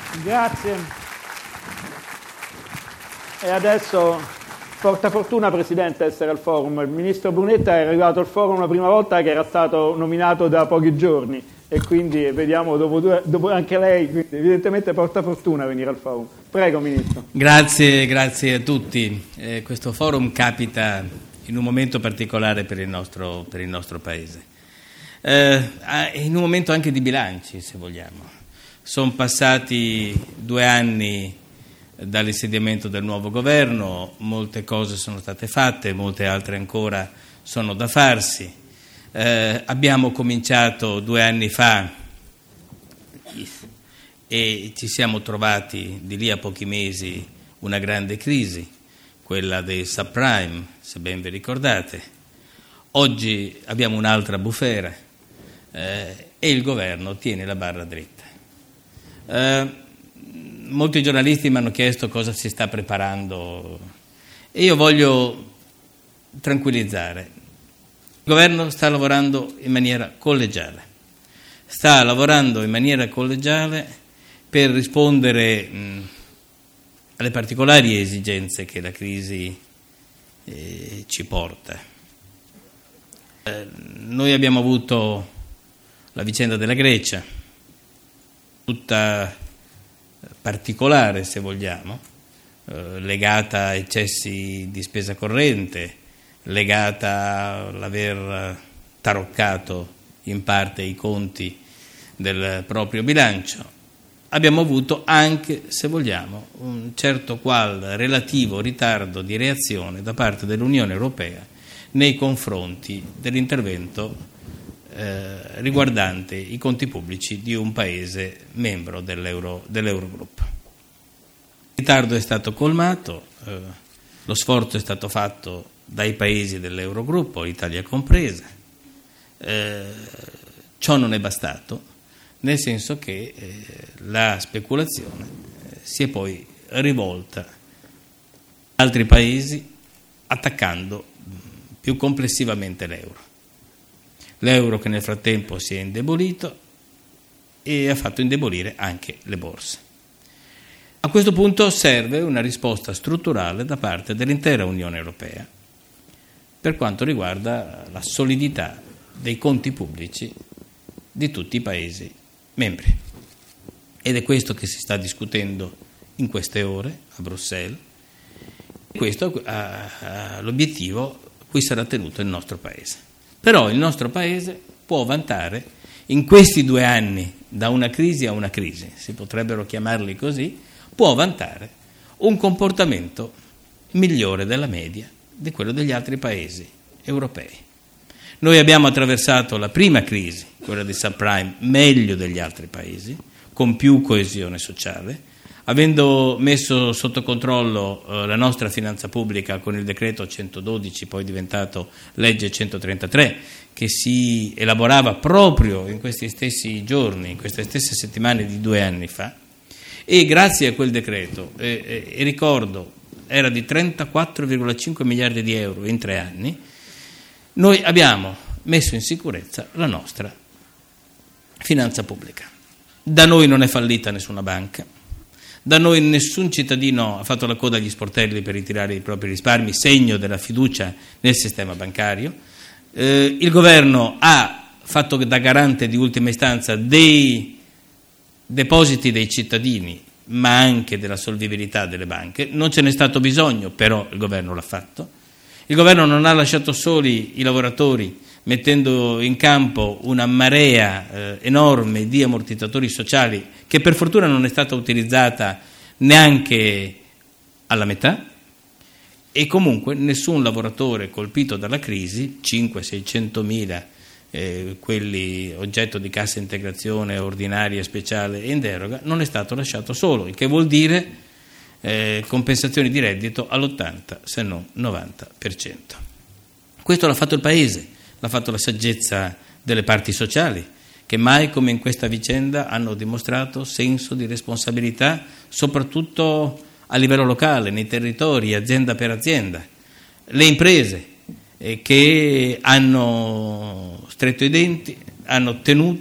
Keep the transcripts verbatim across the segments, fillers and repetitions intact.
Grazie. E adesso porta fortuna, Presidente, essere al forum. Il ministro Brunetta è arrivato al forum la prima volta che era stato nominato da pochi giorni e quindi vediamo dopo, due, dopo anche lei, quindi evidentemente porta fortuna venire al forum. Prego, Ministro. Grazie, grazie a tutti. Eh, questo forum capita in un momento particolare per il nostro, per il nostro Paese, eh, in un momento anche di bilanci, se vogliamo. Sono passati due anni dall'insediamento del nuovo governo, molte cose sono state fatte, molte altre ancora sono da farsi. Eh, abbiamo cominciato due anni fa e ci siamo trovati di lì a pochi mesi una grande crisi, quella dei subprime, se ben vi ricordate. Oggi abbiamo un'altra bufera eh, e il governo tiene la barra dritta. Eh, molti giornalisti mi hanno chiesto cosa si sta preparando e io voglio tranquillizzare. Il governo sta lavorando in maniera collegiale, sta lavorando in maniera collegiale per rispondere mh, alle particolari esigenze che la crisi eh, ci porta. Eh, noi abbiamo avuto la vicenda della Grecia, tutta particolare se vogliamo, eh, legata a eccessi di spesa corrente, legata all'aver taroccato in parte i conti del proprio bilancio. Abbiamo avuto anche, se vogliamo, un certo qual relativo ritardo di reazione da parte dell'Unione Europea nei confronti dell'intervento eh, riguardante i conti pubblici di un paese membro dell'Euro, dell'Eurogruppo. Il ritardo è stato colmato, eh, lo sforzo è stato fatto dai paesi dell'Eurogruppo, l'Italia compresa. Eh, ciò non è bastato, nel senso che eh, la speculazione eh, si è poi rivolta ad altri paesi attaccando mh, più complessivamente l'euro. L'euro che nel frattempo si è indebolito e ha fatto indebolire anche le borse. A questo punto serve una risposta strutturale da parte dell'intera Unione Europea per quanto riguarda la solidità dei conti pubblici di tutti i Paesi membri. Ed è questo che si sta discutendo in queste ore a Bruxelles e questo è l'obiettivo a cui sarà tenuto il nostro Paese. Però il nostro Paese può vantare in questi due anni, da una crisi a una crisi, si potrebbero chiamarli così, può vantare un comportamento migliore della media di quello degli altri Paesi europei. Noi abbiamo attraversato la prima crisi, quella dei subprime, meglio degli altri paesi, con più coesione sociale, avendo messo sotto controllo eh, la nostra finanza pubblica con il decreto centododici, poi diventato legge centotrentatré, che si elaborava proprio in questi stessi giorni, in queste stesse settimane di due anni fa, e grazie a quel decreto, eh, eh, e ricordo, era di trentaquattro virgola cinque miliardi di euro in tre anni, noi abbiamo messo in sicurezza la nostra finanza pubblica. Da noi non è fallita nessuna banca, da noi nessun cittadino ha fatto la coda agli sportelli per ritirare i propri risparmi, segno della fiducia nel sistema bancario. Eh, il governo ha fatto da garante di ultima istanza dei depositi dei cittadini, ma anche della solvibilità delle banche. Non ce n'è stato bisogno, però il governo l'ha fatto. Il governo non ha lasciato soli i lavoratori, mettendo in campo una marea eh, enorme di ammortizzatori sociali che per fortuna non è stata utilizzata neanche alla metà, e comunque nessun lavoratore colpito dalla crisi, cinquecento-seicentomila eh, quelli oggetto di cassa integrazione ordinaria, speciale e in deroga, non è stato lasciato solo, il che vuol dire eh, compensazioni di reddito all'ottanta se non novanta per cento. Questo l'ha fatto il Paese, l'ha fatto la saggezza delle parti sociali, che mai come in questa vicenda hanno dimostrato senso di responsabilità, soprattutto a livello locale, nei territori, azienda per azienda. Le imprese eh, che hanno stretto i denti, hanno tenuto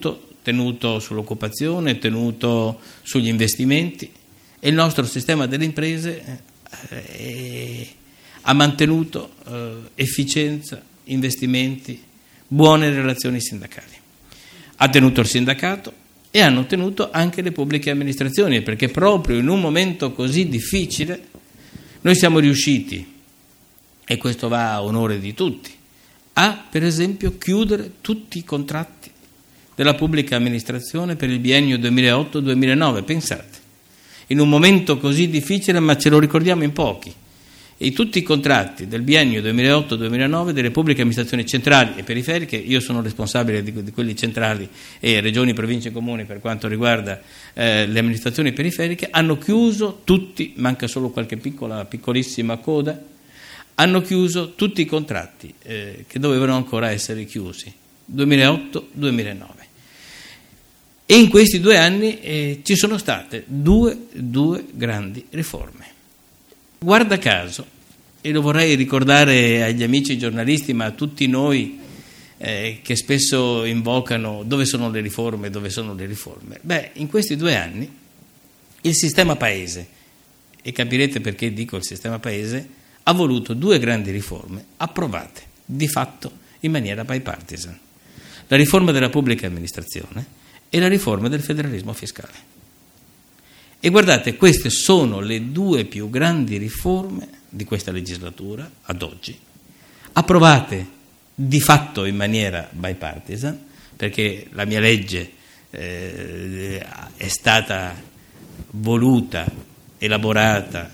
tenuto sull'occupazione, tenuto sugli investimenti, e il nostro sistema delle imprese eh, ha mantenuto eh, efficienza, investimenti, buone relazioni sindacali. Ha tenuto il sindacato e hanno tenuto anche le pubbliche amministrazioni, perché proprio in un momento così difficile noi siamo riusciti, e questo va a onore di tutti, a per esempio chiudere tutti i contratti della pubblica amministrazione per il biennio duemilaotto duemilanove. Pensate, in un momento così difficile, ma ce lo ricordiamo in pochi, e tutti i contratti del biennio duemilaotto duemilanove delle pubbliche amministrazioni centrali e periferiche, io sono responsabile di, di quelli centrali e regioni, province e comuni per quanto riguarda eh, le amministrazioni periferiche, hanno chiuso tutti, manca solo qualche piccola, piccolissima coda, hanno chiuso tutti i contratti eh, che dovevano ancora essere chiusi, duemilaotto duemilanove. E in questi due anni eh, ci sono state due, due grandi riforme. Guarda caso, e lo vorrei ricordare agli amici giornalisti, ma a tutti noi eh, che spesso invocano dove sono le riforme, dove sono le riforme. Beh, in questi due anni il sistema paese, e capirete perché dico il sistema paese, ha voluto due grandi riforme approvate di fatto in maniera bipartisan: la riforma della pubblica amministrazione e la riforma del federalismo fiscale. E guardate, queste sono le due più grandi riforme di questa legislatura ad oggi, approvate di fatto in maniera bipartisan, perché la mia legge eh, è stata voluta, elaborata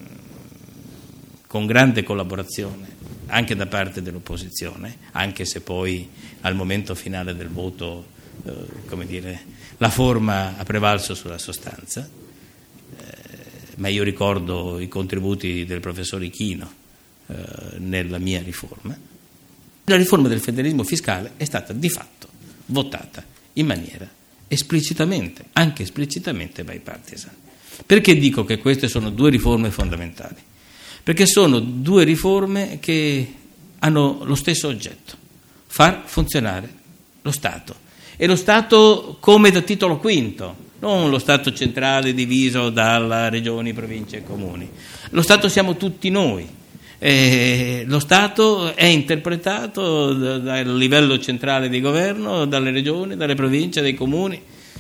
con grande collaborazione anche da parte dell'opposizione, anche se poi al momento finale del voto, eh, come dire, la forma ha prevalso sulla sostanza, eh, ma io ricordo i contributi del professor Ichino eh, nella mia riforma. La riforma del federalismo fiscale è stata di fatto votata in maniera esplicitamente, anche esplicitamente bipartisan. Perché dico che queste sono due riforme fondamentali? Perché sono due riforme che hanno lo stesso oggetto: far funzionare lo Stato. E lo Stato come da titolo quinto, non lo Stato centrale diviso dalle regioni, province e comuni. Lo Stato siamo tutti noi. Eh, lo Stato è interpretato da, dal livello centrale di governo, dalle regioni, dalle province, dai comuni,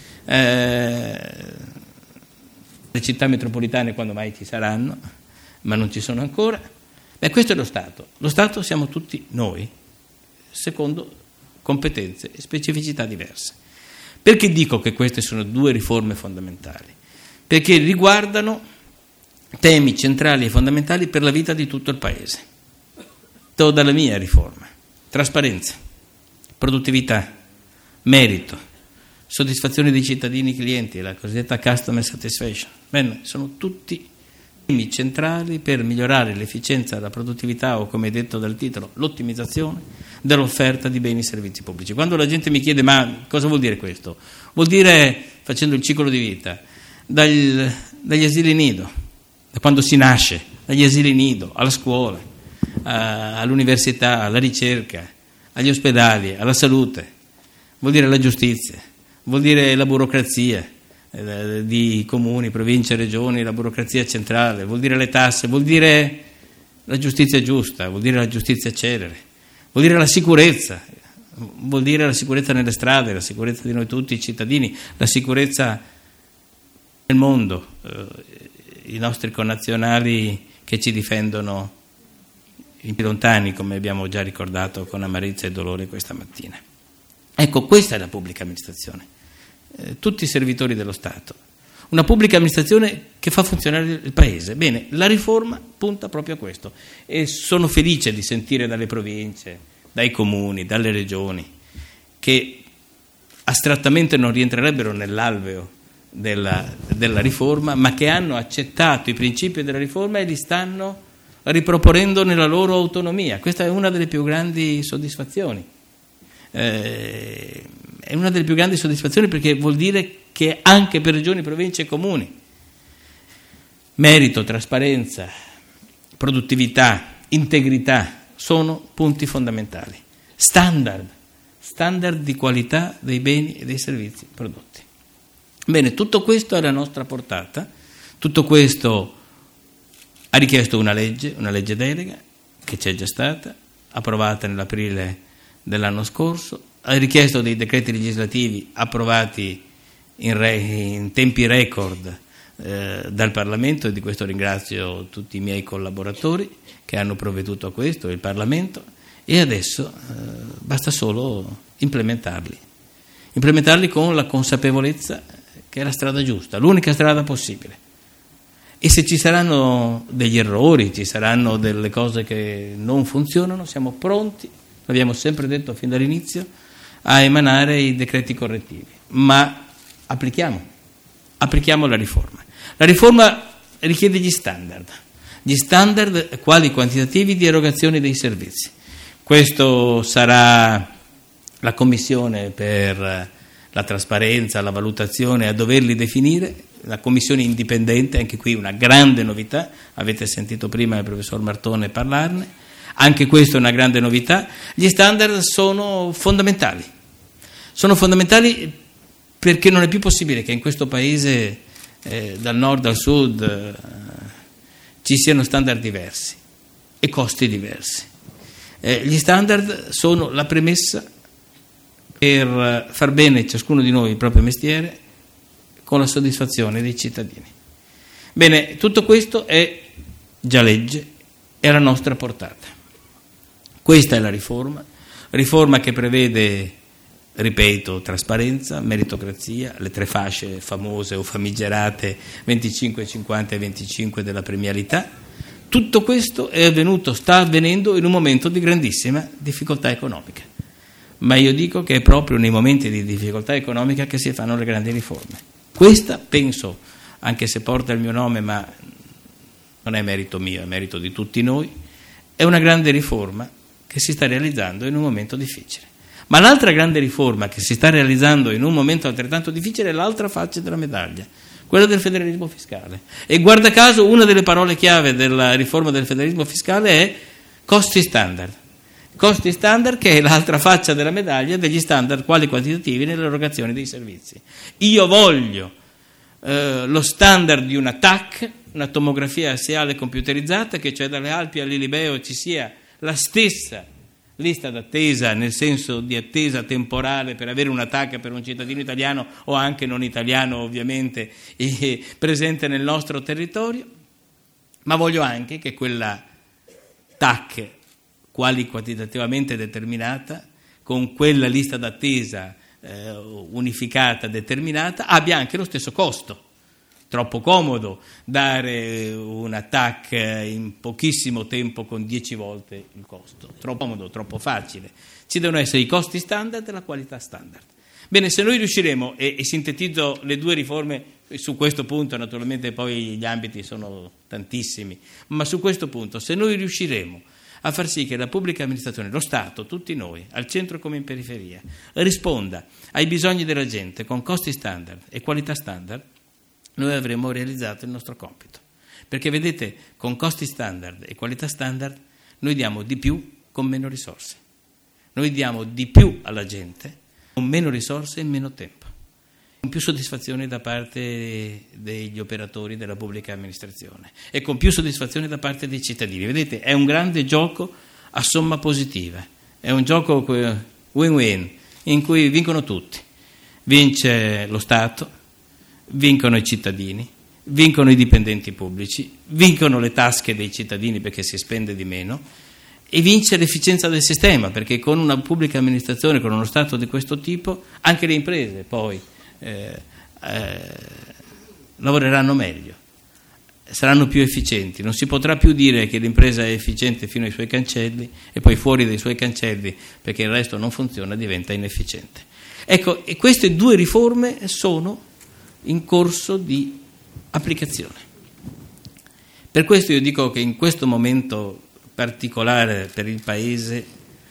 eh, le città metropolitane quando mai ci saranno, ma non ci sono ancora. Beh, questo è lo Stato. Lo Stato siamo tutti noi, secondo competenze e specificità diverse. Perché dico che queste sono due riforme fondamentali? Perché riguardano temi centrali e fondamentali per la vita di tutto il Paese. Dalla mia riforma: trasparenza, produttività, merito, soddisfazione dei cittadini clienti, la cosiddetta customer satisfaction. Bene, sono tutti temi centrali per migliorare l'efficienza, la produttività, o come detto dal titolo, l'ottimizzazione dell'offerta di beni e servizi pubblici. Quando la gente mi chiede ma cosa vuol dire questo? Vuol dire, facendo il ciclo di vita, dal, dagli asili nido, da quando si nasce, dagli asili nido, alla scuola, a, all'università, alla ricerca, agli ospedali, alla salute, vuol dire la giustizia, vuol dire la burocrazia eh, di comuni, province, regioni, la burocrazia centrale, vuol dire le tasse, vuol dire la giustizia giusta, vuol dire la giustizia celere, vuol dire la sicurezza, vuol dire la sicurezza nelle strade, la sicurezza di noi tutti i cittadini, la sicurezza nel mondo, eh, i nostri connazionali che ci difendono in lontani, come abbiamo già ricordato con amarezza e dolore questa mattina. Ecco, questa è la pubblica amministrazione, eh, tutti i servitori dello Stato, una pubblica amministrazione che fa funzionare il Paese. Bene, la riforma punta proprio a questo, e sono felice di sentire dalle province, dai comuni, dalle regioni, che astrattamente non rientrerebbero nell'alveo della, della riforma, ma che hanno accettato i principi della riforma e li stanno riproponendo nella loro autonomia. Questa è una delle più grandi soddisfazioni. Eh, è una delle più grandi soddisfazioni perché vuol dire che anche per regioni, province e comuni merito, trasparenza, produttività, integrità sono punti fondamentali, standard standard di qualità dei beni e dei servizi prodotti. Bene, tutto questo è la nostra portata, tutto questo ha richiesto una legge, una legge delega, che c'è già stata, approvata nell'aprile dell'anno scorso, ha richiesto dei decreti legislativi approvati in, re, in tempi record eh, dal Parlamento, e di questo ringrazio tutti i miei collaboratori che hanno provveduto a questo, il Parlamento, e adesso eh, basta solo implementarli, implementarli con la consapevolezza che è la strada giusta, l'unica strada possibile. E se ci saranno degli errori, ci saranno delle cose che non funzionano, siamo pronti, l'abbiamo sempre detto fin dall'inizio, a emanare i decreti correttivi. Ma applichiamo, applichiamo la riforma. La riforma richiede gli standard, gli standard quali quantitativi di erogazione dei servizi. Questo sarà la Commissione per la trasparenza, la valutazione a doverli definire, la commissione indipendente, anche qui una grande novità, avete sentito prima il professor Martone parlarne, anche questa è una grande novità. Gli standard sono fondamentali, sono fondamentali perché non è più possibile che in questo paese, eh, dal nord al sud, eh, ci siano standard diversi e costi diversi. Eh, gli standard sono la premessa per far bene ciascuno di noi il proprio mestiere con la soddisfazione dei cittadini. Bene, tutto questo è già legge, è alla nostra portata. Questa è la riforma, riforma che prevede, ripeto, trasparenza, meritocrazia, le tre fasce famose o famigerate venticinque, cinquanta e venticinque della premialità. Tutto questo è avvenuto, sta avvenendo in un momento di grandissima difficoltà economica. Ma io dico che è proprio nei momenti di difficoltà economica che si fanno le grandi riforme. Questa, penso, anche se porta il mio nome, ma non è merito mio, è merito di tutti noi, è una grande riforma che si sta realizzando in un momento difficile. Ma l'altra grande riforma che si sta realizzando in un momento altrettanto difficile è l'altra faccia della medaglia, quella del federalismo fiscale. E guarda caso, una delle parole chiave della riforma del federalismo fiscale è costi standard. Costi standard, che è l'altra faccia della medaglia degli standard quali quantitativi nell'erogazione dei servizi. Io voglio eh, lo standard di una T A C, una tomografia assiale computerizzata, che cioè dalle Alpi all'Ilibeo ci sia la stessa lista d'attesa, nel senso di attesa temporale per avere un attacco per un cittadino italiano o anche non italiano ovviamente eh, presente nel nostro territorio, ma voglio anche che quella T A C quali quantitativamente determinata, con quella lista d'attesa eh, unificata determinata, abbia anche lo stesso costo. Troppo comodo dare un attacco in pochissimo tempo con dieci volte il costo, troppo comodo, troppo facile. Ci devono essere i costi standard e la qualità standard. Bene, se noi riusciremo, e, e sintetizzo le due riforme su questo punto, naturalmente poi gli ambiti sono tantissimi, ma su questo punto, se noi riusciremo a far sì che la pubblica amministrazione, lo Stato, tutti noi, al centro come in periferia, risponda ai bisogni della gente con costi standard e qualità standard, noi avremo realizzato il nostro compito. Perché vedete, con costi standard e qualità standard noi diamo di più con meno risorse. Noi diamo di più alla gente con meno risorse e meno tempo, con più soddisfazione da parte degli operatori della pubblica amministrazione e con più soddisfazione da parte dei cittadini. Vedete, è un grande gioco a somma positiva, è un gioco win-win in cui vincono tutti. Vince lo Stato, vincono i cittadini, vincono i dipendenti pubblici, vincono le tasche dei cittadini perché si spende di meno e vince l'efficienza del sistema, perché con una pubblica amministrazione, con uno Stato di questo tipo, anche le imprese poi eh, eh, lavoreranno meglio, saranno più efficienti. Non si potrà più dire che l'impresa è efficiente fino ai suoi cancelli e poi fuori dai suoi cancelli, perché il resto non funziona, diventa inefficiente. Ecco, e queste due riforme sono in corso di applicazione. Per questo io dico che in questo momento particolare per il Paese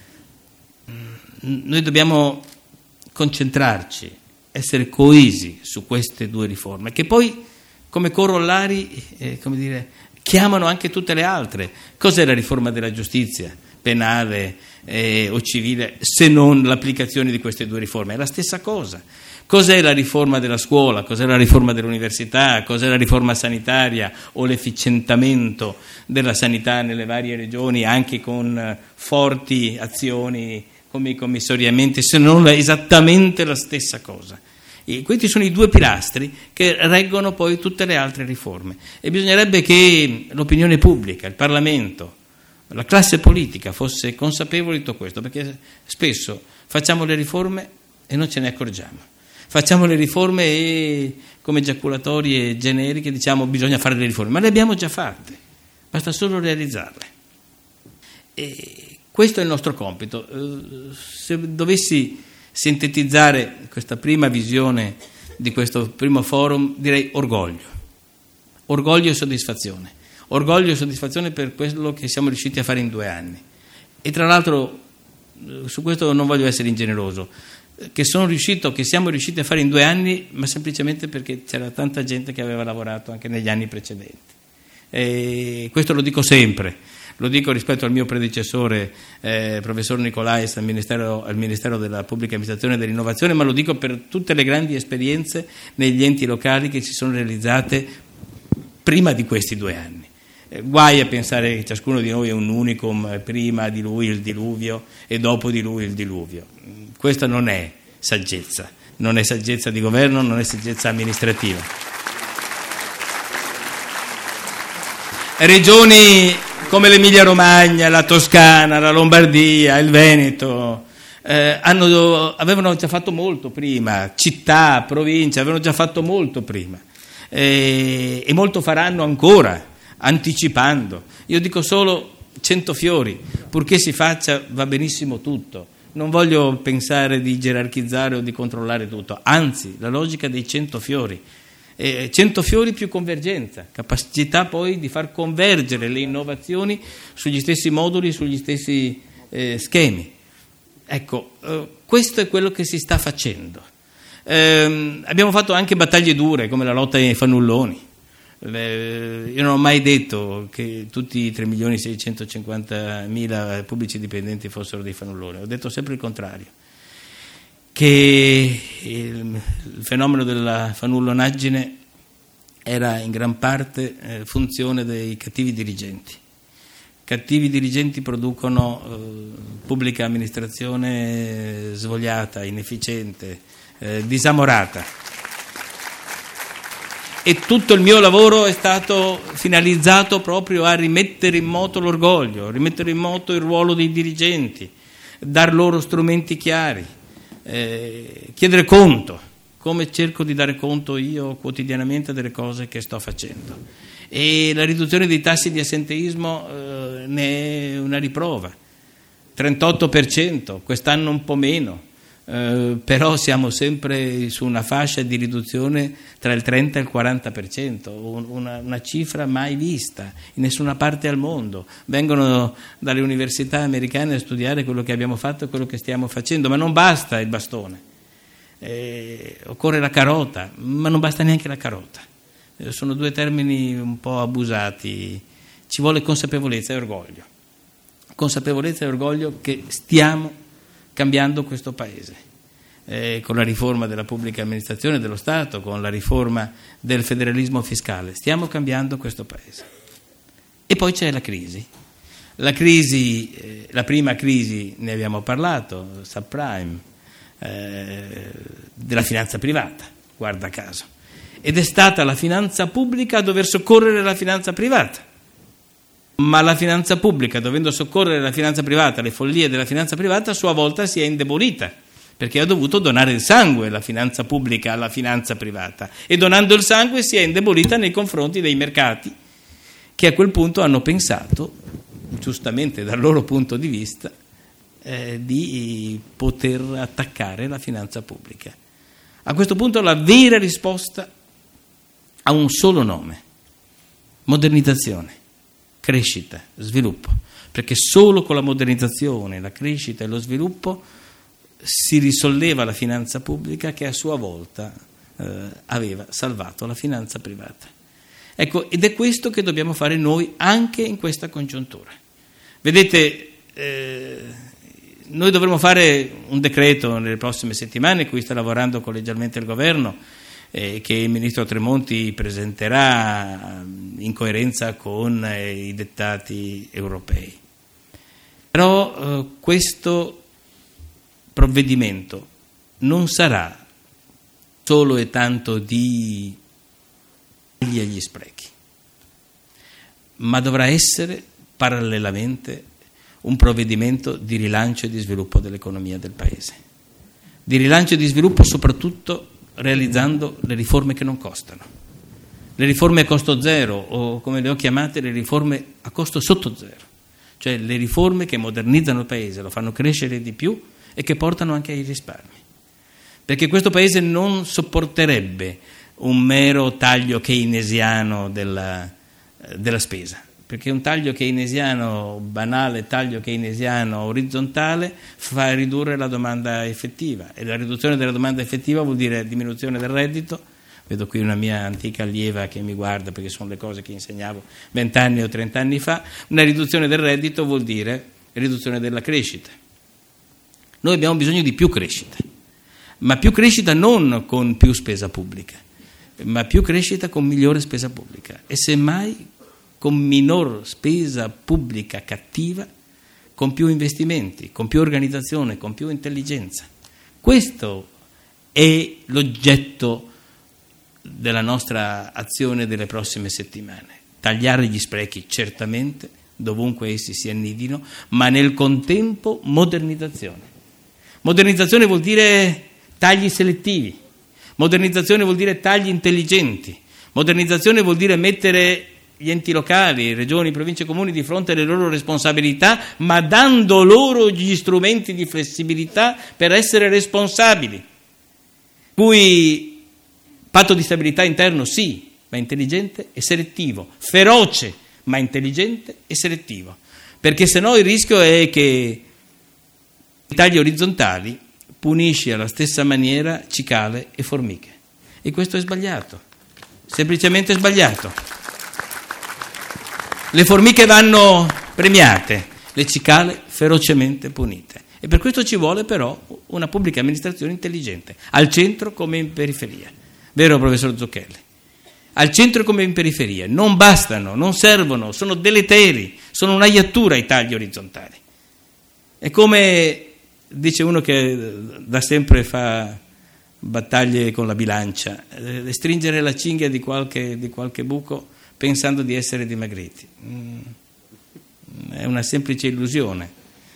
noi dobbiamo concentrarci, essere coesi su queste due riforme, che poi come corollari, eh, come dire, chiamano anche tutte le altre. Cos'è la riforma della giustizia? penale eh, o civile se non l'applicazione di queste due riforme? È la stessa cosa. Cos'è la riforma della scuola? Cos'è la riforma dell'università? Cos'è la riforma sanitaria o l'efficientamento della sanità nelle varie regioni, anche con forti azioni come i commissariamenti, se non esattamente la stessa cosa? E questi sono i due pilastri che reggono poi tutte le altre riforme, e bisognerebbe che l'opinione pubblica, il Parlamento, la classe politica fosse consapevole di tutto questo, perché spesso facciamo le riforme e non ce ne accorgiamo. Facciamo le riforme e come giaculatorie generiche diciamo bisogna fare le riforme, ma le abbiamo già fatte, basta solo realizzarle. E questo è il nostro compito. Se dovessi sintetizzare questa prima visione di questo primo forum, direi orgoglio. Orgoglio e soddisfazione. Orgoglio e soddisfazione per quello che siamo riusciti a fare in due anni. E tra l'altro, su questo non voglio essere ingeneroso, che sono riuscito, che siamo riusciti a fare in due anni, ma semplicemente perché c'era tanta gente che aveva lavorato anche negli anni precedenti. E questo lo dico sempre, lo dico rispetto al mio predecessore, eh, professor Nicolais, al Ministero, al Ministero della Pubblica Amministrazione e dell'Innovazione, ma lo dico per tutte le grandi esperienze negli enti locali che si sono realizzate prima di questi due anni. Eh, guai a pensare che ciascuno di noi è un unicum, prima di lui il diluvio e dopo di lui il diluvio. Questa non è saggezza, non è saggezza di governo, non è saggezza amministrativa. Regioni come l'Emilia Romagna, la Toscana, la Lombardia, il Veneto eh, hanno, avevano già fatto molto prima, città, province, avevano già fatto molto prima eh, e molto faranno ancora, anticipando. Io dico solo cento fiori, purché si faccia va benissimo tutto. Non voglio pensare di gerarchizzare o di controllare tutto, anzi la logica dei cento fiori, eh, cento fiori più convergenza, capacità poi di far convergere le innovazioni sugli stessi moduli, sugli stessi eh, schemi. Ecco, eh, questo è quello che si sta facendo. Eh, abbiamo fatto anche battaglie dure come la lotta ai fannulloni. Le, io non ho mai detto che tutti i tre milioni seicentocinquantamila pubblici dipendenti fossero dei fannulloni, ho detto sempre il contrario, che il, il fenomeno della fannullonaggine era in gran parte eh, funzione dei cattivi dirigenti. Cattivi dirigenti producono eh, pubblica amministrazione svogliata, inefficiente, eh, disamorata. E tutto il mio lavoro è stato finalizzato proprio a rimettere in moto l'orgoglio, rimettere in moto il ruolo dei dirigenti, dar loro strumenti chiari, eh, chiedere conto, come cerco di dare conto io quotidianamente delle cose che sto facendo. E la riduzione dei tassi di assenteismo eh, ne è una riprova, trentotto per cento, quest'anno un po' meno. Uh, però siamo sempre su una fascia di riduzione tra il trenta e il quaranta per cento, un, una, una cifra mai vista in nessuna parte al mondo. Vengono dalle università americane a studiare quello che abbiamo fatto e quello che stiamo facendo, ma non basta il bastone, eh, occorre la carota, ma non basta neanche la carota. Eh, sono due termini un po' abusati, ci vuole consapevolezza e orgoglio, consapevolezza e orgoglio che stiamo cambiando questo paese, eh, con la riforma della pubblica amministrazione dello Stato, con la riforma del federalismo fiscale, stiamo cambiando questo paese. E poi c'è la crisi, la crisi, eh, la prima crisi ne abbiamo parlato, subprime, eh, della finanza privata, guarda caso, ed è stata la finanza pubblica a dover soccorrere la finanza privata. Ma la finanza pubblica, dovendo soccorrere la finanza privata, le follie della finanza privata, a sua volta si è indebolita, perché ha dovuto donare il sangue la finanza pubblica alla finanza privata, e donando il sangue si è indebolita nei confronti dei mercati, che a quel punto hanno pensato, giustamente dal loro punto di vista, eh, di poter attaccare la finanza pubblica. A questo punto la vera risposta ha un solo nome: modernizzazione. Crescita, sviluppo, perché solo con la modernizzazione, la crescita e lo sviluppo si risolleva la finanza pubblica, che a sua volta eh, aveva salvato la finanza privata. Ecco, ed è questo che dobbiamo fare noi anche in questa congiuntura. Vedete, eh, noi dovremo fare un decreto nelle prossime settimane, cui sta lavorando collegialmente il governo, eh, che il ministro Tremonti presenterà in coerenza con eh, i dettati europei. Però eh, questo provvedimento non sarà solo e tanto di tagli agli sprechi, ma dovrà essere parallelamente un provvedimento di rilancio e di sviluppo dell'economia del Paese, di rilancio e di sviluppo soprattutto realizzando le riforme che non costano, le riforme a costo zero, o come le ho chiamate le riforme a costo sotto zero, cioè le riforme che modernizzano il Paese, lo fanno crescere di più e che portano anche ai risparmi, perché questo Paese non sopporterebbe un mero taglio keynesiano della, della spesa, perché un taglio keynesiano, banale taglio keynesiano orizzontale, fa ridurre la domanda effettiva, e la riduzione della domanda effettiva vuol dire diminuzione del reddito. Vedo qui una mia antica allieva che mi guarda, perché sono le cose che insegnavo vent'anni o trent'anni fa. Una riduzione del reddito vuol dire riduzione della crescita. Noi abbiamo bisogno di più crescita, ma più crescita non con più spesa pubblica, ma più crescita con migliore spesa pubblica, e semmai con minor spesa pubblica cattiva, con più investimenti, con più organizzazione, con più intelligenza. Questo è l'oggetto della nostra azione delle prossime settimane. Tagliare gli sprechi, certamente, dovunque essi si annidino, ma nel contempo modernizzazione. Modernizzazione vuol dire tagli selettivi, modernizzazione vuol dire tagli intelligenti, modernizzazione vuol dire mettere gli enti locali, regioni, province e comuni di fronte alle loro responsabilità, ma dando loro gli strumenti di flessibilità per essere responsabili. Cui patto di stabilità interno sì, ma intelligente e selettivo, feroce ma intelligente e selettivo, perché se no il rischio è che i tagli orizzontali punisci alla stessa maniera cicale e formiche, e questo è sbagliato, semplicemente sbagliato. Le formiche vanno premiate, le cicale ferocemente punite, e per questo ci vuole però una pubblica amministrazione intelligente, al centro come in periferia. Vero, professor Zucchelli? Al centro come in periferia. Non bastano, non servono, sono deleteri, sono una iattura i tagli orizzontali. È come dice uno che da sempre fa battaglie con la bilancia, eh, stringere la cinghia di qualche, di qualche buco pensando di essere dimagriti. Mm, è una semplice illusione.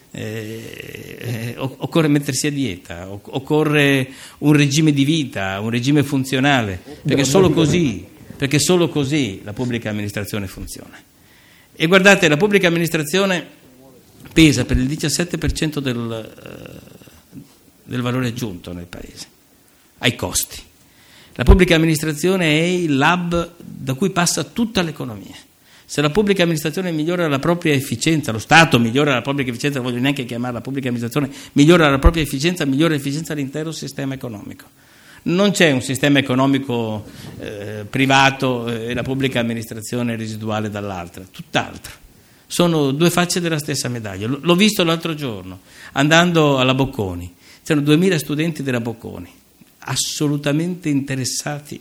Eh, eh, occorre mettersi a dieta, occorre un regime di vita, un regime funzionale, perché solo così, perché solo così la pubblica amministrazione funziona. E guardate, la pubblica amministrazione pesa per il diciassette per cento del, eh, del valore aggiunto nel Paese, ai costi. La pubblica amministrazione è il lab da cui passa tutta l'economia. Se la pubblica amministrazione migliora la propria efficienza, lo Stato migliora la propria efficienza, non voglio neanche chiamarla pubblica amministrazione, migliora la propria efficienza, migliora l'efficienza dell'intero sistema economico. Non c'è un sistema economico eh, privato e la pubblica amministrazione residuale dall'altra, tutt'altro. Sono due facce della stessa medaglia. L- l'ho visto l'altro giorno, andando alla Bocconi. C'erano duemila studenti della Bocconi, assolutamente interessati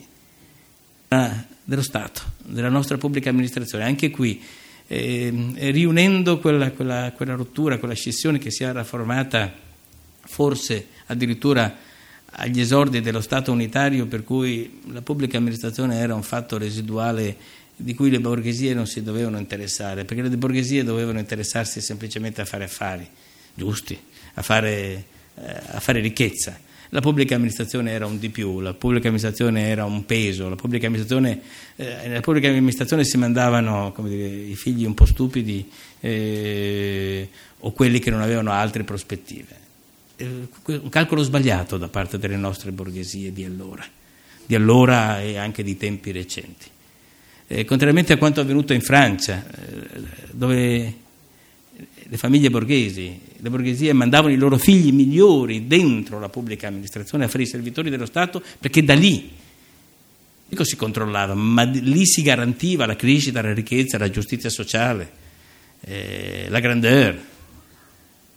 a dello Stato, della nostra pubblica amministrazione, anche qui eh, riunendo quella, quella, quella rottura, quella scissione che si era formata forse addirittura agli esordi dello Stato unitario, per cui la pubblica amministrazione era un fatto residuale di cui le borghesie non si dovevano interessare, perché le borghesie dovevano interessarsi semplicemente a fare affari giusti, a fare, eh, a fare ricchezza. La pubblica amministrazione era un di più, la pubblica amministrazione era un peso, la pubblica amministrazione, eh, nella pubblica amministrazione si mandavano, come dire, i figli un po' stupidi eh, o quelli che non avevano altre prospettive. Eh, un calcolo sbagliato da parte delle nostre borghesie di allora, di allora e anche di tempi recenti. Eh, contrariamente a quanto è avvenuto in Francia, eh, dove le famiglie borghesi, le borghesie mandavano i loro figli migliori dentro la pubblica amministrazione a fare i servitori dello Stato, perché da lì, dico si controllava, ma lì si garantiva la crescita, la ricchezza, la giustizia sociale, eh, la grandeur.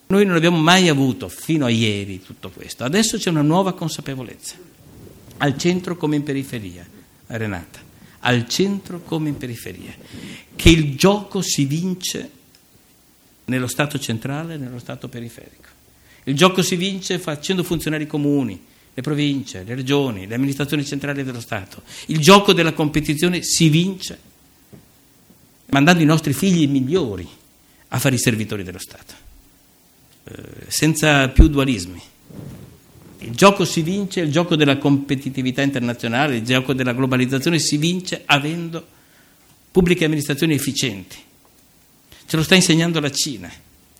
Noi non abbiamo mai avuto fino a ieri tutto questo. Adesso c'è una nuova consapevolezza, al centro come in periferia, Renata, al centro come in periferia, che il gioco si vince nello Stato centrale e nello Stato periferico. Il gioco si vince facendo funzionare i comuni, le province, le regioni, le amministrazioni centrali dello Stato. Il gioco della competizione si vince mandando i nostri figli migliori a fare i servitori dello Stato, eh, senza più dualismi. Il gioco si vince, il gioco della competitività internazionale, il gioco della globalizzazione si vince avendo pubbliche amministrazioni efficienti. Ce lo sta insegnando la Cina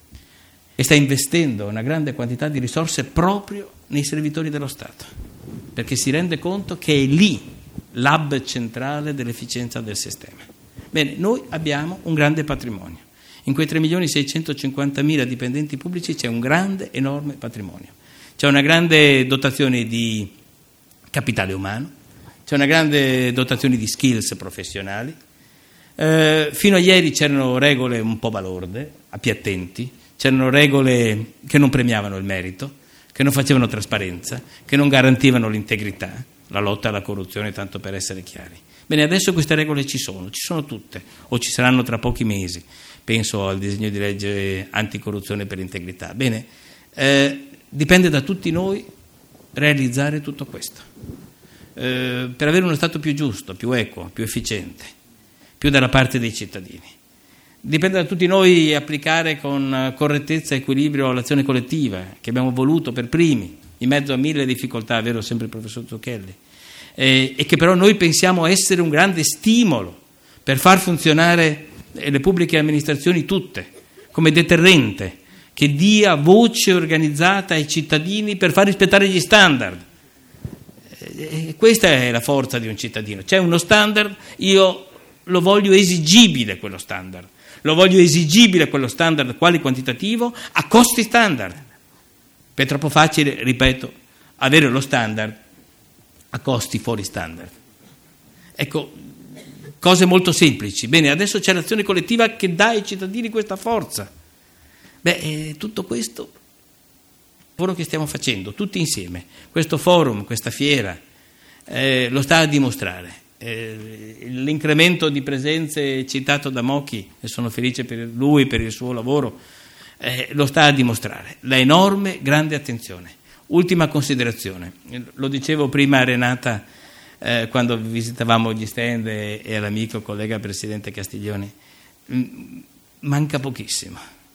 e sta investendo una grande quantità di risorse proprio nei servitori dello Stato, perché si rende conto che è lì l'hub centrale dell'efficienza del sistema. Bene, noi abbiamo un grande patrimonio. In quei tre milioni seicentocinquantamila dipendenti pubblici c'è un grande, enorme patrimonio. C'è una grande dotazione di capitale umano, c'è una grande dotazione di skills professionali. Eh, fino a ieri c'erano regole un po' balorde, appiattenti, c'erano regole che non premiavano il merito, che non facevano trasparenza, che non garantivano l'integrità, la lotta alla corruzione, tanto per essere chiari. Bene, adesso queste regole ci sono, ci sono tutte, o ci saranno tra pochi mesi. Penso al disegno di legge anticorruzione per l'integrità. Bene, eh, dipende da tutti noi realizzare tutto questo, eh, per avere uno Stato più giusto, più equo, più efficiente, più dalla parte dei cittadini. Dipende da tutti noi applicare con correttezza e equilibrio l'azione collettiva che abbiamo voluto per primi, in mezzo a mille difficoltà, vero sempre il professor Zucchelli, eh, e che però noi pensiamo essere un grande stimolo per far funzionare le pubbliche amministrazioni tutte, come deterrente, che dia voce organizzata ai cittadini per far rispettare gli standard. E questa è la forza di un cittadino. C'è uno standard, io lo voglio esigibile quello standard, lo voglio esigibile quello standard quale quantitativo a costi standard. È troppo facile, ripeto, avere lo standard a costi fuori standard. Ecco, cose molto semplici. Bene, adesso c'è l'azione collettiva che dà ai cittadini questa forza. Beh, eh, tutto questo lavoro che stiamo facendo tutti insieme, questo forum, questa fiera, eh, lo sta a dimostrare. Eh, l'incremento di presenze citato da Mocchi, e sono felice per lui, per il suo lavoro, eh, lo sta a dimostrare. La enorme, grande attenzione. Ultima considerazione, lo dicevo prima a Renata eh, quando visitavamo gli stand e, e all'amico collega presidente Castiglioni, mh, manca pochissimo.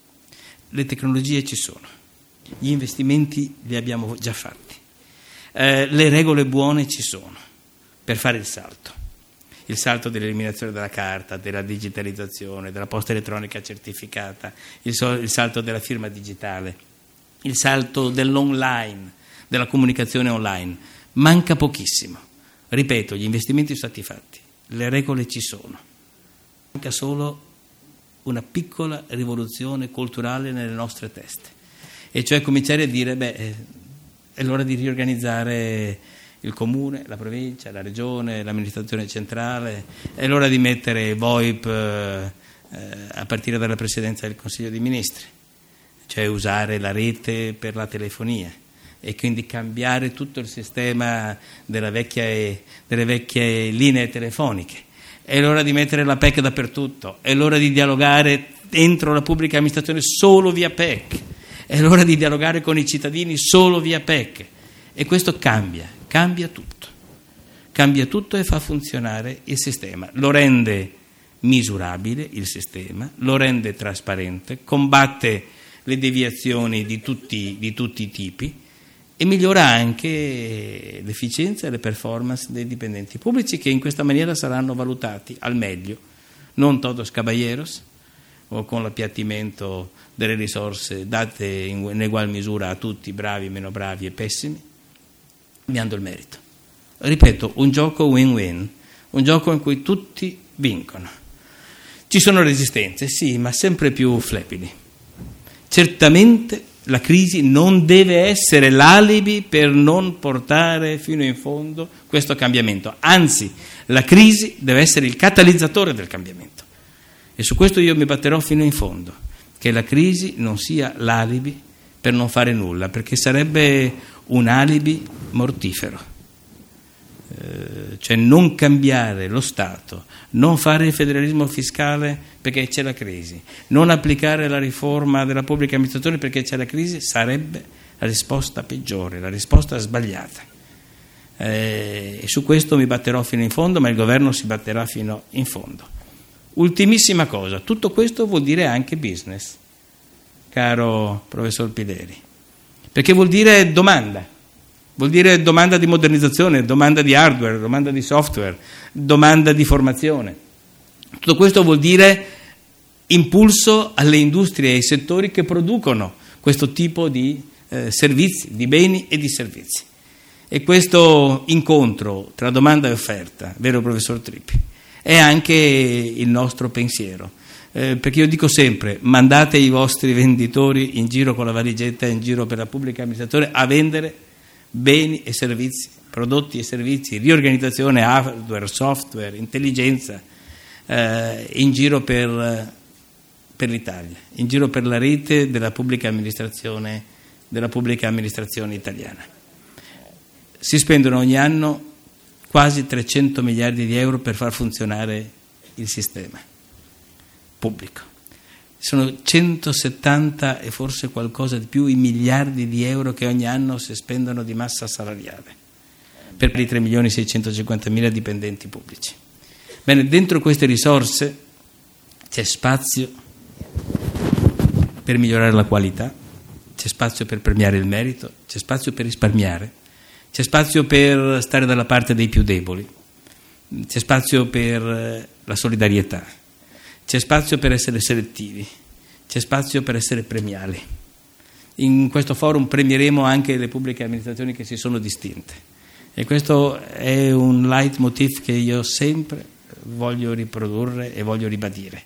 Le tecnologie ci sono, gli investimenti li abbiamo già fatti, eh, le regole buone ci sono per fare il salto, il salto dell'eliminazione della carta, della digitalizzazione, della posta elettronica certificata, il, so, il salto della firma digitale, il salto dell'online, della comunicazione online. Manca pochissimo. Ripeto, gli investimenti sono stati fatti, le regole ci sono, manca solo una piccola rivoluzione culturale nelle nostre teste, e cioè cominciare a dire, beh, è l'ora di riorganizzare il comune, la provincia, la regione, l'amministrazione centrale, è l'ora di mettere VoIP eh, a partire dalla presidenza del Consiglio dei Ministri, cioè usare la rete per la telefonia e quindi cambiare tutto il sistema della vecchia, delle vecchie linee telefoniche. È l'ora di mettere la P E C dappertutto, è l'ora di dialogare dentro la pubblica amministrazione solo via P E C, è l'ora di dialogare con i cittadini solo via P E C, e questo cambia, cambia tutto, cambia tutto e fa funzionare il sistema, lo rende misurabile il sistema, lo rende trasparente, combatte le deviazioni di tutti, di tutti i tipi e migliora anche l'efficienza e le performance dei dipendenti pubblici, che in questa maniera saranno valutati al meglio, non todos caballeros o con l'appiattimento delle risorse date in, in ugual misura a tutti, bravi, meno bravi e pessimi, cambiando il merito. Ripeto, un gioco win-win, un gioco in cui tutti vincono. Ci sono resistenze, sì, ma sempre più flebili. Certamente la crisi non deve essere l'alibi per non portare fino in fondo questo cambiamento, anzi la crisi deve essere il catalizzatore del cambiamento, e su questo io mi batterò fino in fondo, che la crisi non sia l'alibi per non fare nulla, perché sarebbe un alibi mortifero. Eh, cioè non cambiare lo Stato, non fare il federalismo fiscale perché c'è la crisi, non applicare la riforma della pubblica amministrazione perché c'è la crisi, sarebbe la risposta peggiore, la risposta sbagliata. Eh, e su questo mi batterò fino in fondo, ma il governo si batterà fino in fondo. Ultimissima cosa, tutto questo vuol dire anche business, caro professor Pileri, perché vuol dire domanda. Vuol dire domanda di modernizzazione, domanda di hardware, domanda di software, domanda di formazione. Tutto questo vuol dire impulso alle industrie e ai settori che producono questo tipo di eh, servizi, di beni e di servizi. E questo incontro tra domanda e offerta, vero professor Trippi, è anche il nostro pensiero. Eh, perché io dico sempre, mandate i vostri venditori in giro con la valigetta, in giro per la pubblica amministrazione a vendere beni e servizi, prodotti e servizi, riorganizzazione, hardware, software, intelligenza, eh, in giro per, per l'Italia, in giro per la rete della pubblica amministrazione, della pubblica amministrazione italiana. Si spendono ogni anno quasi trecento miliardi di euro per far funzionare il sistema pubblico. Sono centosettanta e forse qualcosa di più i miliardi di euro che ogni anno si spendono di massa salariale per i tre milioni seicentocinquantamila dipendenti pubblici. Bene, dentro queste risorse c'è spazio per migliorare la qualità, c'è spazio per premiare il merito, c'è spazio per risparmiare, c'è spazio per stare dalla parte dei più deboli, c'è spazio per la solidarietà, c'è spazio per essere selettivi, c'è spazio per essere premiali. In questo forum premieremo anche le pubbliche amministrazioni che si sono distinte e questo è un leitmotiv che io sempre voglio riprodurre e voglio ribadire.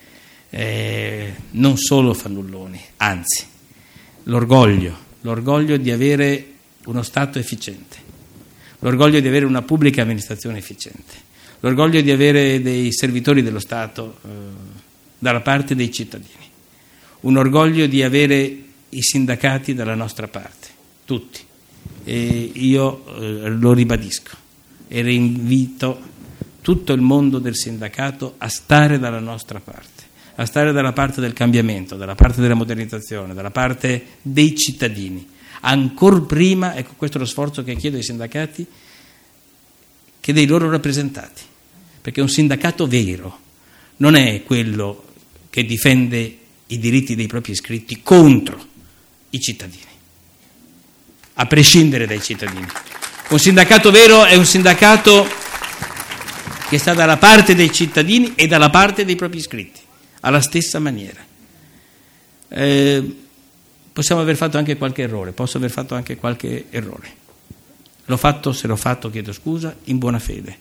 Eh, non solo fannulloni, anzi, l'orgoglio, l'orgoglio di avere uno Stato efficiente, l'orgoglio di avere una pubblica amministrazione efficiente, l'orgoglio di avere dei servitori dello Stato eh, dalla parte dei cittadini, un orgoglio di avere i sindacati dalla nostra parte, tutti. E io eh, lo ribadisco e rinvito tutto il mondo del sindacato a stare dalla nostra parte, a stare dalla parte del cambiamento, dalla parte della modernizzazione, dalla parte dei cittadini. Ancor prima, ecco questo è lo sforzo che chiedo ai sindacati, che dei loro rappresentati, perché un sindacato vero non è quello che difende i diritti dei propri iscritti contro i cittadini, a prescindere dai cittadini. Un sindacato vero è un sindacato che sta dalla parte dei cittadini e dalla parte dei propri iscritti, alla stessa maniera. Eh, possiamo aver fatto anche qualche errore, posso aver fatto anche qualche errore. L'ho fatto, se l'ho fatto chiedo scusa, in buona fede,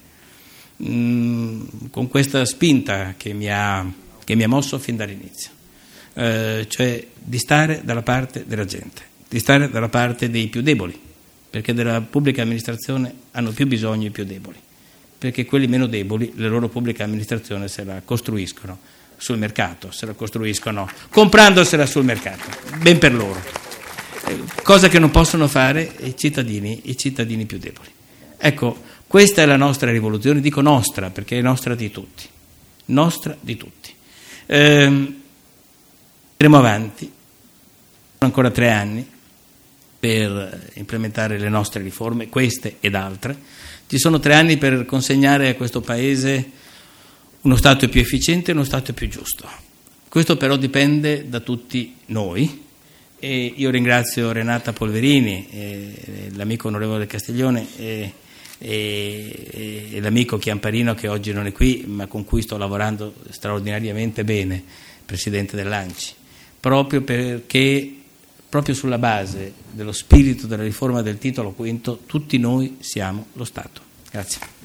mm, con questa spinta che mi ha, che mi ha mosso fin dall'inizio, eh, cioè di stare dalla parte della gente, di stare dalla parte dei più deboli, perché della pubblica amministrazione hanno più bisogno i più deboli, perché quelli meno deboli la loro pubblica amministrazione se la costruiscono sul mercato, se la costruiscono comprandosela sul mercato, ben per loro. Cosa che non possono fare i cittadini, i cittadini più deboli. Ecco, questa è la nostra rivoluzione, dico nostra perché è nostra di tutti, nostra di tutti. Eh, andremo avanti, sono ancora tre anni per implementare le nostre riforme, queste ed altre. Ci sono tre anni per consegnare a questo Paese uno Stato più efficiente e uno Stato più giusto. Questo però dipende da tutti noi. E io ringrazio Renata Polverini, e l'amico onorevole Castiglione e, e, e l'amico Chiamparino che oggi non è qui ma con cui sto lavorando straordinariamente bene, presidente dell'ANCI, proprio perché proprio sulla base dello spirito della riforma del titolo quinto tutti noi siamo lo Stato. Grazie.